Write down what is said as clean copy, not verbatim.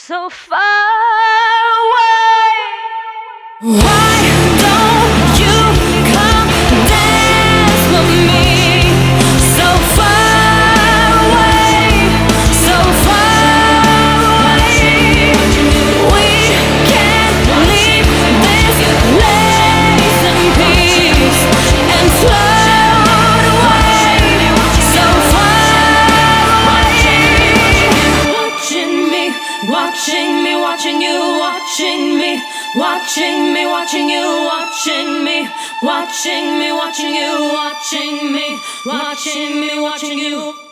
so far away. Why don't you come dance with me? So far away, so far away. We can't leave this place in peace and float away. So far away. Watching me, watching me, watching you, watching me. Watching me, watching you, watching me, watching me, watching you, watching me, watching me, watching you.